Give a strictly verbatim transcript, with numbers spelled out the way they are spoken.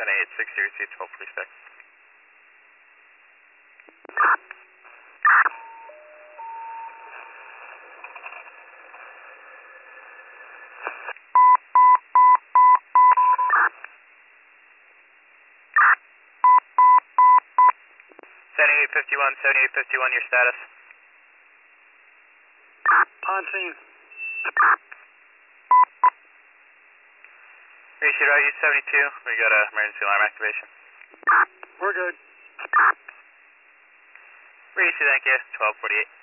eight six zero two twelve forty-six. seventy-eight fifty-one, seventy-eight fifty-one, your status? On scene. Reissue R U seventy-two, we got a emergency alarm activation. We're good. Reissue, thank you, twelve forty-eight.